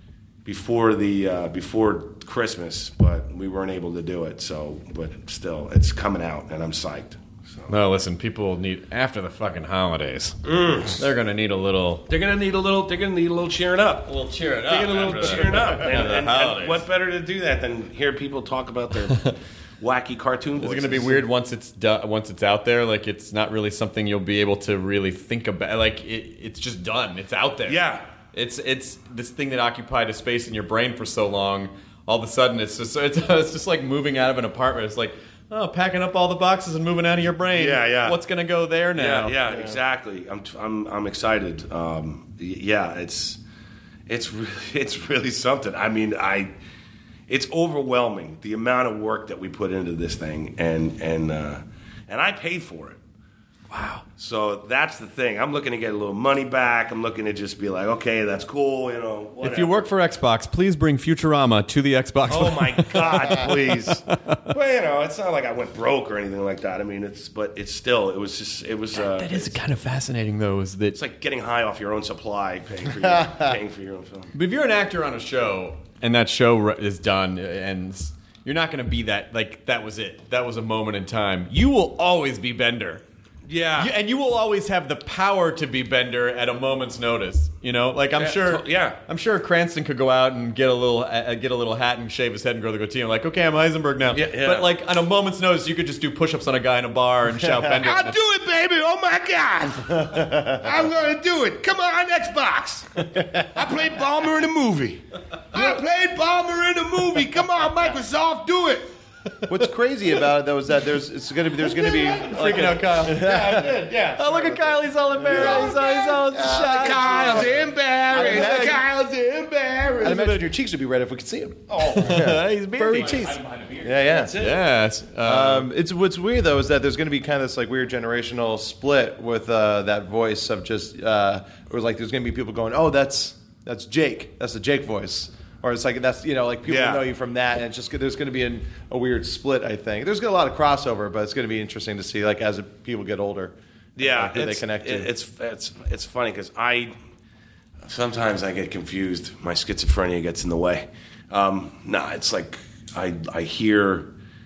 Christmas, but we weren't able to do it. So, but still, it's coming out, and I'm psyched. So. No, listen, people need after the fucking holidays. They're gonna need a little. They're gonna need a little cheering up. A little cheering up. They're gonna need a little cheering up. And what better to do that than hear people talk about their wacky cartoon voices? It's gonna be weird once it's done. Once it's out there, like it's not really something you'll be able to really think about. Like it's just done. It's out there. Yeah. It's this thing that occupied a space in your brain for so long. All of a sudden, it's just like moving out of an apartment. It's like. Oh, packing up all the boxes and moving out of your brain. Yeah. What's gonna go there now? Yeah, exactly. I'm excited. It's really something. I mean, it's overwhelming the amount of work that we put into this thing, and I paid for it. Wow. So that's the thing. I'm looking to get a little money back. I'm looking to just be like, okay, that's cool. Whatever. If you work for Xbox, please bring Futurama to the Xbox. Oh my God, please. Well, it's not like I went broke or anything like that. I mean, it was. That is kind of fascinating, though. It's like getting high off your own supply, paying for your own film. But if you're an actor on a show and that show is done, ends, you're not going to be that. Like that was it. That was a moment in time. You will always be Bender. Yeah, and you will always have the power to be Bender at a moment's notice. I'm sure Cranston could go out and get a little hat and shave his head and grow the goatee. I'm like, okay, I'm Heisenberg now. Yeah. But like on a moment's notice, you could just do push-ups on a guy in a bar and shout Bender. I'll do it, baby! Oh my God, I'm gonna do it. Come on, Xbox. I played Balmer in a movie. Come on, Microsoft, do it. What's crazy about it though is that there's gonna be freaking out Kyle. Yeah, I did. Yeah. Oh, look at Kyle. He's all embarrassed. He's all shy. Kyle's embarrassed. I imagine your cheeks would be red if we could see him. Oh, he's furry cheeks. Yeah. Yes. It's what's weird though is that there's going to be kind of this like weird generational split with that voice of just or like there's going to be people going, oh, that's Jake. That's the Jake voice. Or it's like that's like people know you from that, and it's just there's going to be a weird split. I think there's going to be a lot of crossover, but it's going to be interesting to see like as people get older. Yeah, who they connect to. It's funny because sometimes I get confused. My schizophrenia gets in the way. It's like I hear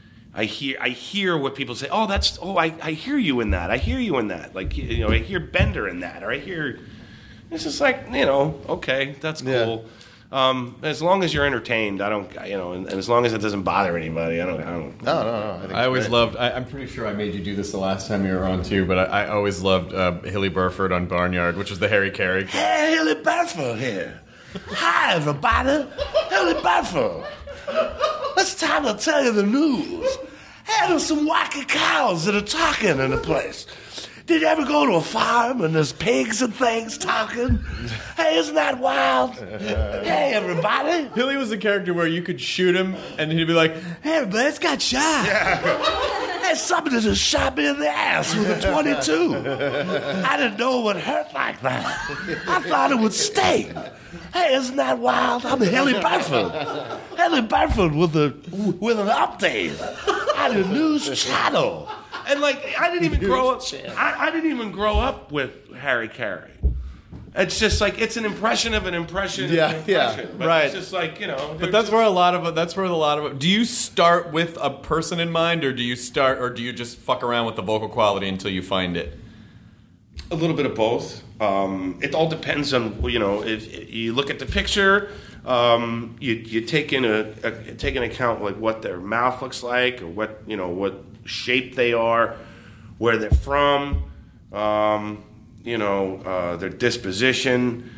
what people say. I hear you in that. I hear you in that. Like I hear Bender in that, or I hear. It's just like okay, that's cool. Yeah. As long as you're entertained, I don't, and as long as it doesn't bother anybody, I don't. No. I always loved. I'm pretty sure I made you do this the last time you were on too, but I always loved Hilly Burford on Barnyard, which was the Harry Carey. Hey, Hilly Burford here. Hi, everybody. Hilly Burford. It's time to tell you the news. Hey, there's some wacky cows that are talking in the place. Did you ever go to a farm and there's pigs and things talking? Hey, isn't that wild? Hey, everybody. Hilly was the character where you could shoot him and he'd be like, hey, everybody, it's got shot. Yeah. Hey, somebody just shot me in the ass with a 22. I didn't know it would hurt like that. I thought it would sting. Hey, isn't that wild? I'm Hilly Burford. Hilly Burford with an update on the news channel. And I didn't even grow up. I didn't even grow up with Harry Carey. It's just like it's an impression of an impression. Yeah. But Right. It's just like But that's where a lot of it. Do you start with a person in mind, or do you just fuck around with the vocal quality until you find it? A little bit of both. It all depends on if you look at the picture. You take into account like what their mouth looks like, or what shape they are, where they're from. their disposition,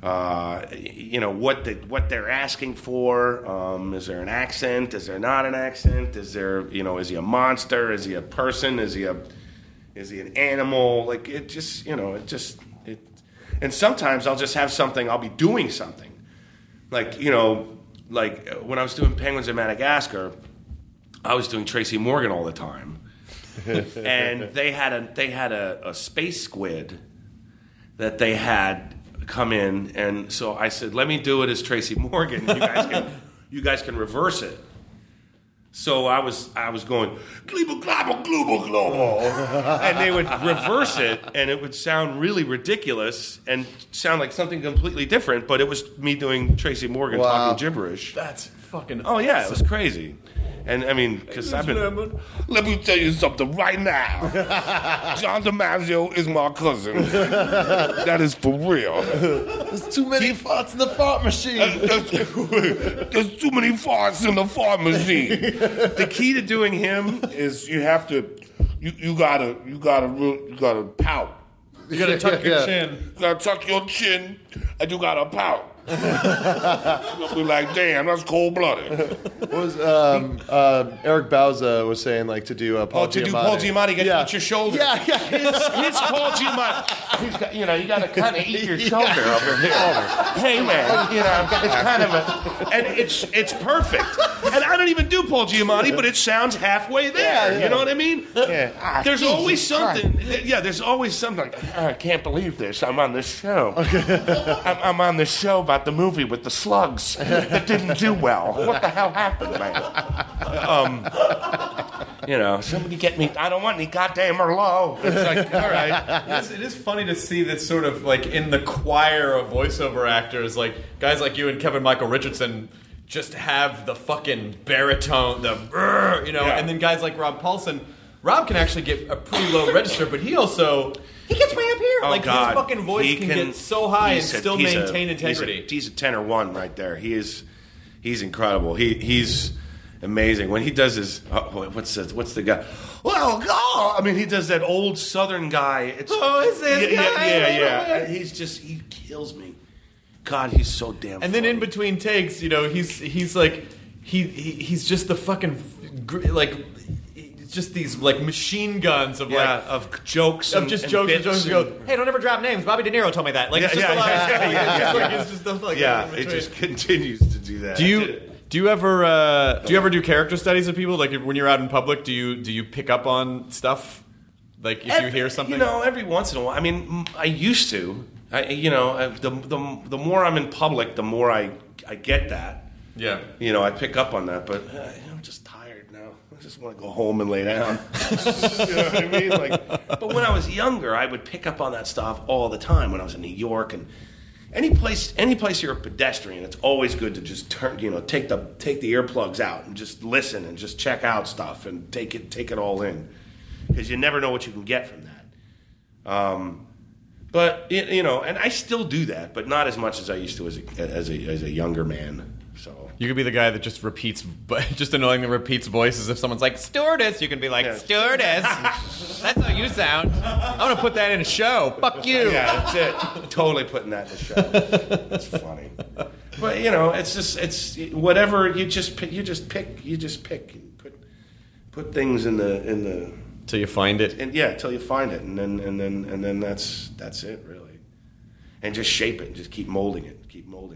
what they're asking for. Is there an accent? Is there not an accent? Is there, is he a monster? Is he a person? Is he an animal? Like and sometimes I'll just have something. I'll be doing something, like when I was doing Penguins of Madagascar, I was doing Tracy Morgan all the time, and they had a space squid that they had come in, and so I said, let me do it as Tracy Morgan. You guys can reverse it. So I was going global global global global, and they would reverse it, and it would sound really ridiculous and sound like something completely different. But it was me doing Tracy Morgan talking gibberish. That's fucking. Oh yeah, it was crazy. And I mean, because I've been. Let me tell you something right now. John DiMaggio is my cousin. That is for real. There's too many farts in the fart machine. There's too many farts in the fart machine. The key to doing him is you have to. You gotta pout. You gotta tuck your chin. You gotta tuck your chin, and you gotta pout. You'll be like, damn, that's cold-blooded. What was Eric Bauza was saying, like, to do Paul Giamatti. To do Paul Giamatti, get your shoulder. Yeah. His Paul Giamatti. He's got, you got to kind of eat your shoulder over here. Hey, man, it's kind of and it's perfect. And I don't even do Paul Giamatti, but it sounds halfway there. Yeah. You know what I mean? Yeah. There's always something. Yeah, there's always something. Like, I can't believe this. I'm on this show. I'm on this show about the movie with the slugs that didn't do well. What the hell happened, man? Somebody get me. I don't want any goddamn Merlot. It's like, all right. It is funny to see this sort of like in the choir of voiceover actors, like guys like you and Kevin Michael Richardson just have the fucking baritone, and then guys like Rob Paulson. Rob can actually get a pretty low register, but he gets way up here. Oh, God. His fucking voice can get so high and still maintain integrity. He's a tenor one right there. He's incredible. He's amazing when he does his. What's the guy? Well, God! I mean, he does that old Southern guy. Is this guy? Yeah. He kills me. God, he's so damn. And funny. then in between takes, he's like he's just the fucking like. Just these like machine guns of jokes of just jokes and jokes. Go, hey, don't ever drop names. Bobby De Niro told me that. Like, it's just a lot of it just continues to do that. Do you ever do character studies of people? Like when you're out in public, do you pick up on stuff? Like if you hear something, every once in a while. I mean, I used to. The more I'm in public, the more I get that. Yeah. I pick up on that, but I'm just tired now. I just want to go home and lay down. You know what I mean? But when I was younger, I would pick up on that stuff all the time. When I was in New York and any place you're a pedestrian, it's always good to just take the earplugs out and just listen and just check out stuff and take it all in, because you never know what you can get from that. But and I still do that, but not as much as I used to as a younger man. So you could be the guy that just annoyingly repeats voices. If someone's like stewardess, you can be like stewardess. That's how you sound. I'm gonna put that in a show. Fuck you. Yeah, that's it. Totally putting that in a show. That's funny. But it's whatever. You just pick. Put things in the till you find it. And till you find it, and then that's it really. And just shape it. Just keep molding it.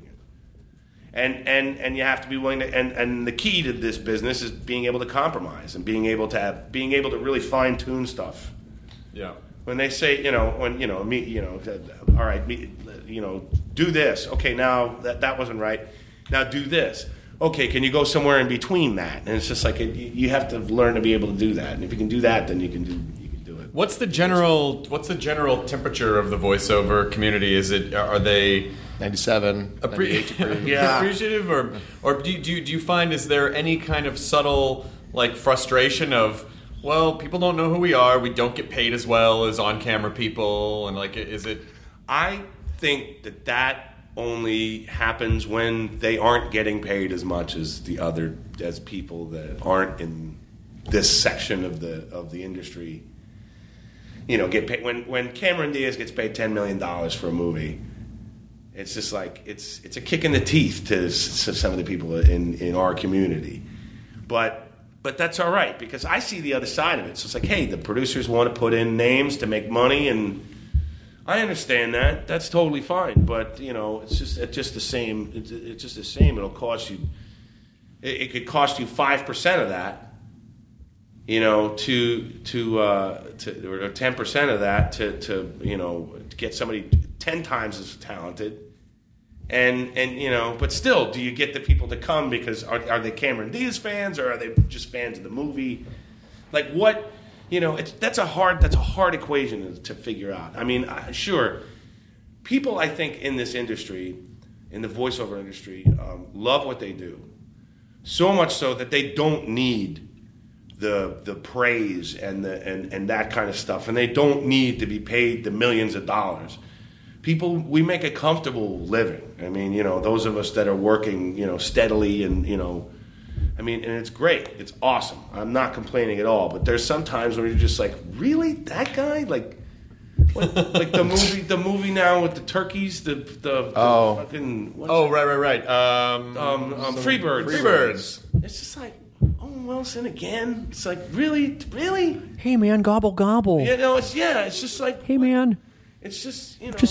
And you have to be willing to. And the key to this business is being able to compromise and being able to really fine tune stuff. Yeah. When they say, all right, do this. Okay, now that wasn't right. Now do this. Okay, can you go somewhere in between that? And it's just like you have to learn to be able to do that. And if you can do that, then you can do it. What's the general temperature of the voiceover community? Are they 97, 98 degrees? Yeah. Appreciative, or do you find, is there any kind of subtle like frustration of, well, people don't know who we are, we don't get paid as well as on-camera people, and like, is it? I think that only happens when they aren't getting paid as much as as people that aren't in this section of the industry. get paid. When Cameron Diaz gets paid $10 million for a movie, it's just like it's a kick in the teeth to some of the people in our community. But that's all right, because I see the other side of it. So it's like, hey, the producers want to put in names to make money, and I understand that. That's totally fine. But it's just the same. It's just the same. It'll cost you. It could cost you 5% of that. Or 10% of that to get somebody 10 times as talented. And but still, do you get the people to come because are they Cameron Diaz fans, or are they just fans of the movie? Like what, that's a hard equation to figure out. I mean, sure, people I think in this industry, in the voiceover industry, love what they do, so much so that they don't need the praise and that kind of stuff, and they don't need to be paid the millions of dollars. People, we make a comfortable living. I mean, those of us that are working, steadily and, and it's great. It's awesome. I'm not complaining at all. But there's some times when you're just like, really? That guy? Like the movie now with the turkeys, the fucking... Right. Freebirds. It's just like, Owen Wilson again? It's like, really? Hey, man, gobble, gobble. It's just like... Hey, man. It's just, And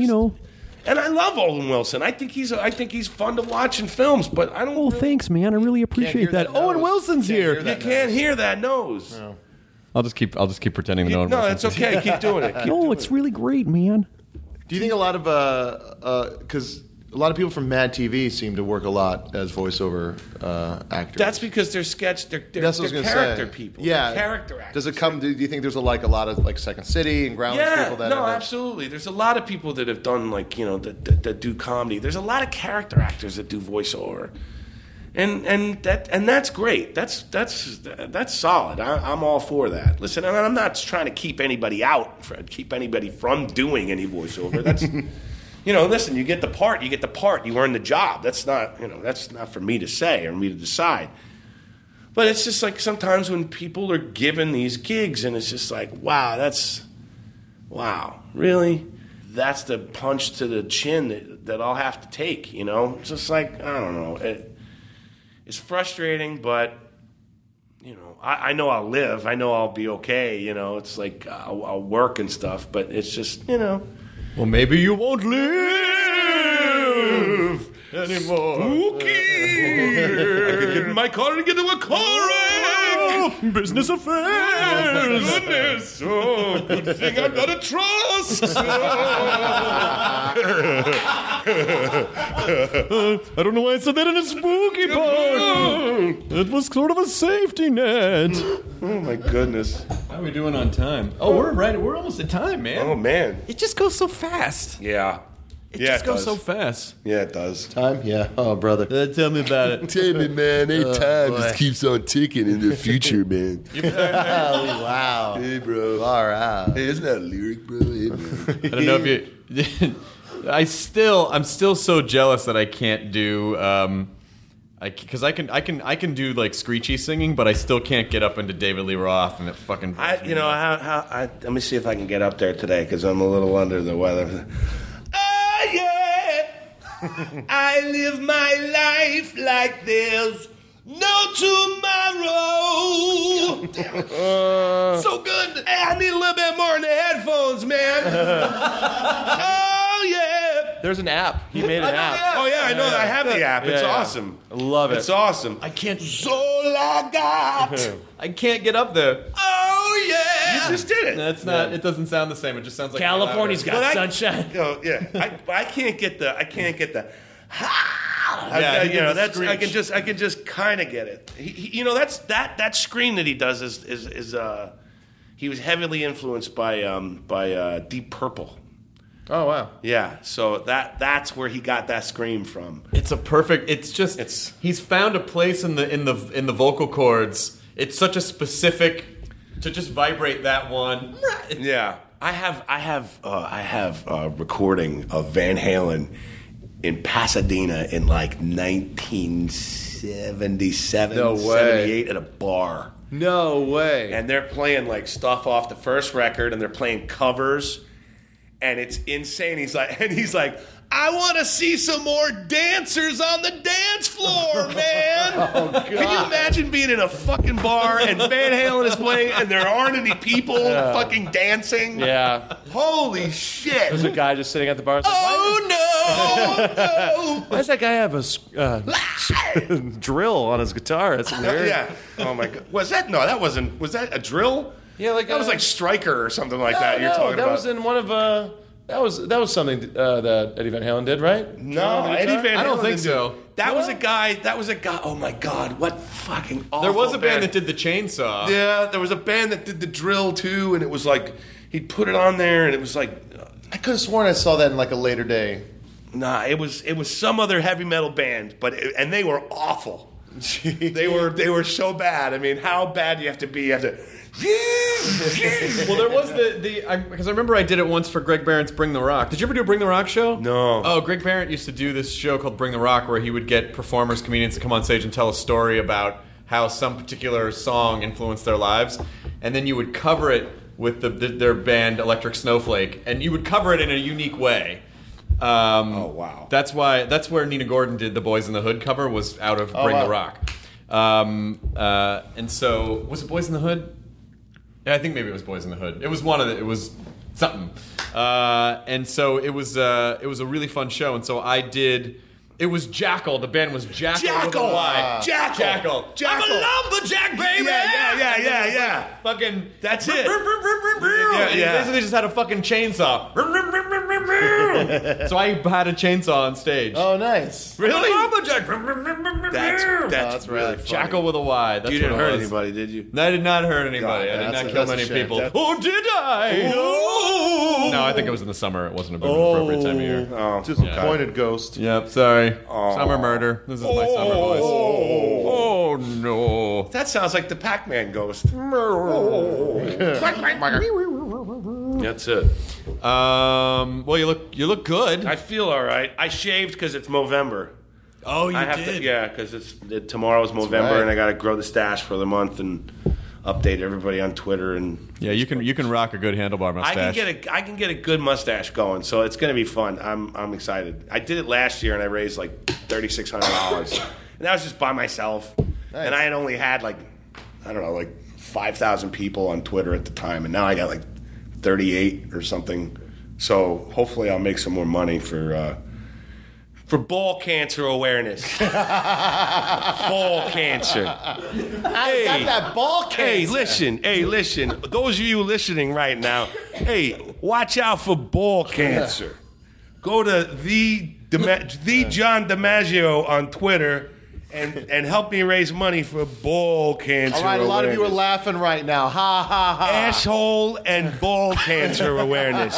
I love Owen Wilson. I think he's fun to watch in films, but I don't. Oh, thanks, man. I really appreciate that. Owen Wilson's here. You can't hear that nose. No. I'll just keep pretending to know. No, it's okay. Keep doing it. It's really great, man. Do you think a lot of because a lot of people from Mad TV seem to work a lot as voiceover actors? That's because they're character people. Yeah, they're character actors. Does it come? Do you think there's a lot of Second City and Groundless people that? No, absolutely. There's a lot of people that have done that do comedy. There's a lot of character actors that do voiceover, and that's great. That's solid. I'm all for that. Listen, I'm not trying to keep anybody from doing any voiceover. That's. Listen, you get the part, you earn the job. That's not for me to say or me to decide. But it's just like sometimes when people are given these gigs and it's just like, wow, really? That's the punch to the chin that I'll have to take, It's just like, I don't know. It's frustrating, but, I know I'll live. I know I'll be okay, It's like I'll work and stuff, but it's just, Well, maybe you won't live anymore. Spooky! I could get in my car and get into a car wreck! Business affairs! Oh, goodness! Oh, good thing I've got a trust! I don't know why I said that in a spooky part. It was sort of a safety net. Oh, my goodness. How are we doing on time? Oh, we're almost at time, man. Oh, man. It just goes so fast. Yeah. It just goes so fast. Yeah, it does. Time? Yeah. Oh, brother. Tell me about it. Tell me, man, time just keeps on ticking in the future, man. Wow. Hey, bro. All right. Hey, isn't that a lyric, bro? Hey, man. I don't know if you... I'm still so jealous that I can't do... Because I can do like screechy singing, but I still can't get up into David Lee Roth, and it fucking... let me see if I can get up there today, because I'm a little under the weather. Oh, yeah! I live my life like there's no tomorrow. So good. Hey, I need a little bit more in the headphones, man. Oh, yeah. There's an app. He made an app. Oh, yeah, I know that. I have the app. It's awesome. I love it. It's awesome. I can't... So I got. I can't get up there. Oh, yeah. You just did it. That's not... It doesn't sound the same. It just sounds like... California's got sunshine. Yeah. I can't get the... I can just kind of get it. That scream that he does is he was heavily influenced by Deep Purple. Oh, wow. Yeah, so that's where he got that scream from. It's a perfect... he's found a place in the vocal cords. It's such a specific... To just vibrate that one. Yeah. I have a recording of Van Halen in Pasadena in like 1977, 78 at a bar. No way. And they're playing like stuff off the first record, and they're playing covers, and it's insane. He's like, I want to see some more dancers on the dance floor, man. Oh, God. Can you imagine being in a fucking bar and Van Halen is playing and there aren't any people fucking dancing? Yeah. Holy shit. There's a guy just sitting at the bar. Like, Oh, why does that guy have a drill on his guitar? That's no. weird. Yeah. Oh, my God. Was that a drill? Yeah, like That was like Stryker or something like that you're talking that about. was in one of that was something that Eddie Van Halen did, right? No, Eddie Van Halen. I don't think didn't so. do it. That was a guy. Oh my God! What fucking awful. There was a band that did the chainsaw. Yeah, there was a band that did the drill too, and it was like he'd put it on there, and it was like, I could have sworn I saw that in like a later day. nah, it was some other heavy metal band, and they were awful. They were so bad. I mean, how bad do you have to be? You have to. Well, there was because I remember I did it once for Greg Barrett's Bring the Rock. Did you ever do a Bring the Rock show? No. Oh, Greg Barrett used to do this show called Bring the Rock where he would get performers, comedians to come on stage and tell a story about how some particular song influenced their lives. And then you would cover it with their band Electric Snowflake. And you would cover it in a unique way. Oh, wow. That's where Nina Gordon did the Boys in the Hood cover, was out of Bring the Rock. And so, was it Boys in the Hood? Yeah, I think maybe it was Boys in the Hood. It was it was something. And so it was a really fun show. And so I did. It was Jackal. The band was Jackal. Jackal. Jackal. I'm a lumberjack, baby. Yeah. Fucking. That's it. And he basically just had a fucking chainsaw. So I had a chainsaw on stage. Oh, nice. Really? Lumberjack. That's really funny. Jackal with a Y. That's You didn't what it hurt was. anybody, did you? I did not hurt anybody. God, I did that's not a- kill that's a many shame. people. That's- Oh, did I? Oh. No, I think it was in the summer. It wasn't an appropriate time of year. Oh, Disappointed ghost. Yep, sorry. Summer murder. This is my summer voice. Oh, no. That sounds like the Pac-Man ghost. That's it. Well, you look good. I feel all right. I shaved because it's Movember. Oh, you I have did? to, yeah, because tomorrow's Movember, right. and I got to grow the stash for the month and update everybody on Twitter and. Yeah, you can rock a good handlebar mustache. I can get a good mustache going, so it's going to be fun. I'm excited. I did it last year, and I raised like $3,600, and that was just by myself. Nice. And I had only had like 5,000 people on Twitter at the time, and now I got like 38 or something. So hopefully, I'll make some more money for ball cancer awareness. Ball cancer. I got that ball cancer. Hey, listen. Those of you listening right now, hey, watch out for ball cancer. Go to the John DiMaggio on Twitter and help me raise money for ball cancer. All right, a lot of you are awareness. laughing right now. Ha, ha, ha. Asshole and ball cancer awareness.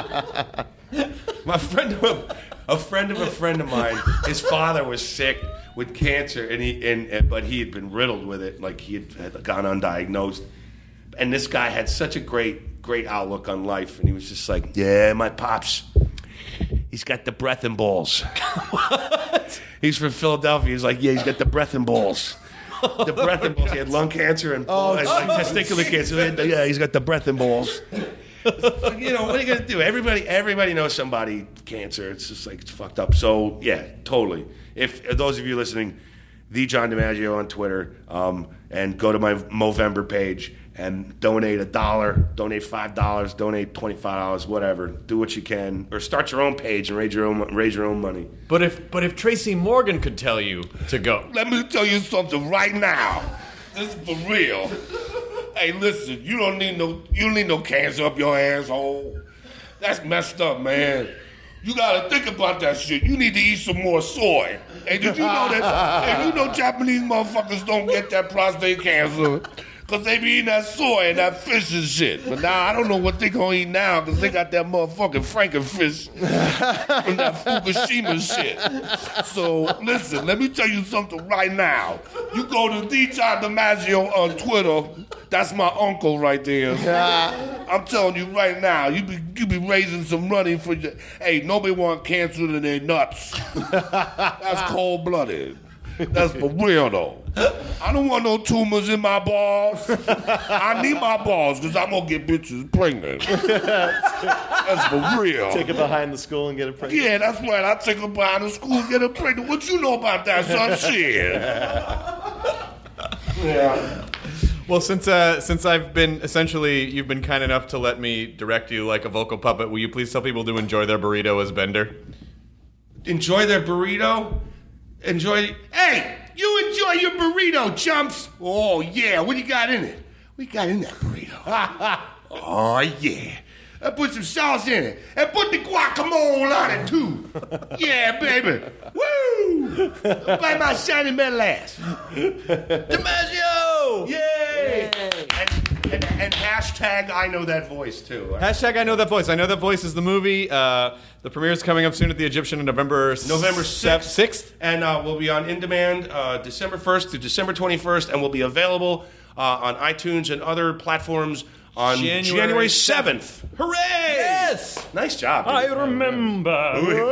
A friend of a friend of mine, his father was sick with cancer, but he had been riddled with it, like he had gone undiagnosed. And this guy had such a great outlook on life, and he was just like, "Yeah, my pops, he's got the breath and balls." What? He's from Philadelphia. He's like, "Yeah, he's got the breath and balls." The breath and balls. He had lung cancer and testicular cancer. Yeah, he's got the breath and balls. You know, what are you going to do? Everybody knows somebody cancer. It's just like, it's fucked up. So, yeah, totally. If those of you listening, the John DiMaggio on Twitter, and go to my Movember page and donate $1, donate $5, donate $25, whatever. Do what you can, or start your own page and raise your own money. But if Tracy Morgan could tell you to go, Let me tell you something right now. This is for real. Hey, listen, you don't need no cancer up your asshole. That's messed up, man. You gotta think about that shit. You need to eat some more soy. Hey, did you know that? Hey, you know Japanese motherfuckers don't get that prostate cancer because they be eating that soy and that fish and shit. But now I don't know what they gonna eat now because they got that motherfucking Frankenfish from that Fukushima shit. So listen, let me tell you something right now. You go to the John DiMaggio on Twitter. That's my uncle right there. I'm telling you right now, you be raising some money for your. Hey, nobody want cancer in their nuts. That's cold blooded. That's for real, though. I don't want no tumors in my balls. I need my balls because I'm going to get bitches pregnant. That's for real. Take it behind the school and get it pregnant. Yeah, that's right. I take her behind the school and get her pregnant. What you know about that, son? Shit. Yeah. Well, since I've been you've been kind enough to let me direct you like a vocal puppet, will you please tell people to enjoy their burrito as Bender? Enjoy their burrito? Hey, you enjoy your burrito, chumps. Oh, yeah. What do you got in it? What you got in that burrito? Oh, yeah. I put some sauce in it. And put the guacamole on it, too. Yeah, baby. Woo! Bite my shiny metal ass. DiMaggio! Yay! And hashtag I know that voice, too. Hashtag I know that voice. I know that voice is the movie. The premiere is coming up soon at the Egyptian on November 6th. And we'll be on In Demand December 1st through December 21st, and will be available on iTunes and other platforms on January 7th. Hooray! Yes! Nice job. Dude. I remember.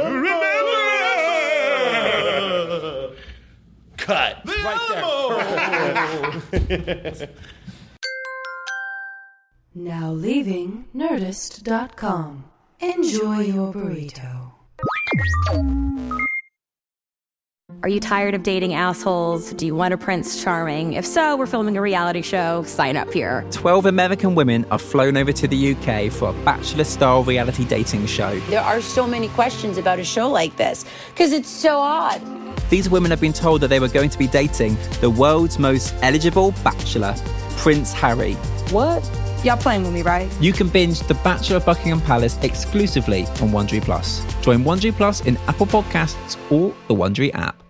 Cut. Right there. Now leaving Nerdist.com. Enjoy your burrito. Are you tired of dating assholes? Do you want a Prince Charming? If so, we're filming a reality show. Sign up here. 12 American women are flown over to the UK for a Bachelor-style reality dating show. There are so many questions about a show like this, because it's so odd. These women have been told that they were going to be dating the world's most eligible bachelor, Prince Harry. What? Y'all playing with me, right? You can binge The Bachelor of Buckingham Palace exclusively on Wondery Plus. Join Wondery Plus in Apple Podcasts or the Wondery app.